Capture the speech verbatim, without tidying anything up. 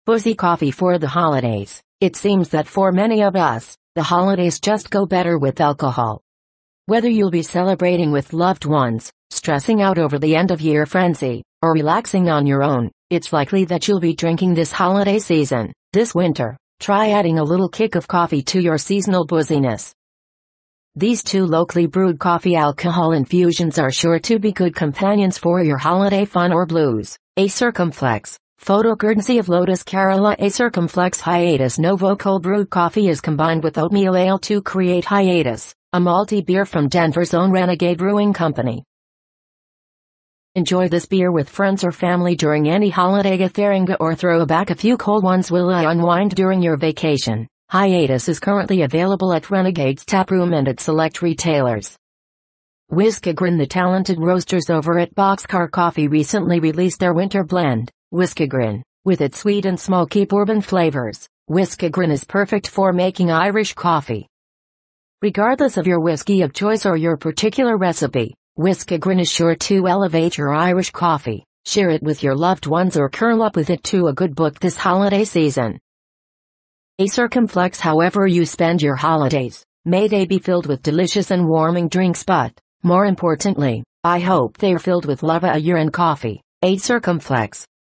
Boozy coffee for the holidays. It seems that for many of us, the holidays just go better with alcohol. Whether you'll be celebrating with loved ones, stressing out over the end-of-year frenzy, or relaxing on your own, it's likely that you'll be drinking this holiday season. This winter, try adding a little kick of coffee to your seasonal booziness. These two locally brewed coffee alcohol infusions are sure to be good companions for your holiday fun or blues. A Circumflex. Photo courtesy of Lotus Carola. A Circumflex Hiatus Novo cold brewed coffee is combined with oatmeal ale to create Hiatus, a malty beer from Denver's own Renegade Brewing Company. Enjoy this beer with friends or family during any holiday gathering, or throw back a few cold ones while you unwind during your vacation. Hiatus is currently available at Renegade's taproom and at select retailers. Whiskagrin. The talented roasters over at Boxcar Coffee recently released their winter blend, Whiskagrin. With its sweet and smoky bourbon flavors, Whiskagrin is perfect for making Irish coffee. Regardless of your whiskey of choice or your particular recipe, Whiskagrin is sure to elevate your Irish coffee. Share it with your loved ones or curl up with it to a good book this holiday season. A Circumflex. However you spend your holidays, may they be filled with delicious and warming drinks, but, more importantly, I hope they're filled with love, a year and coffee. A Circumflex.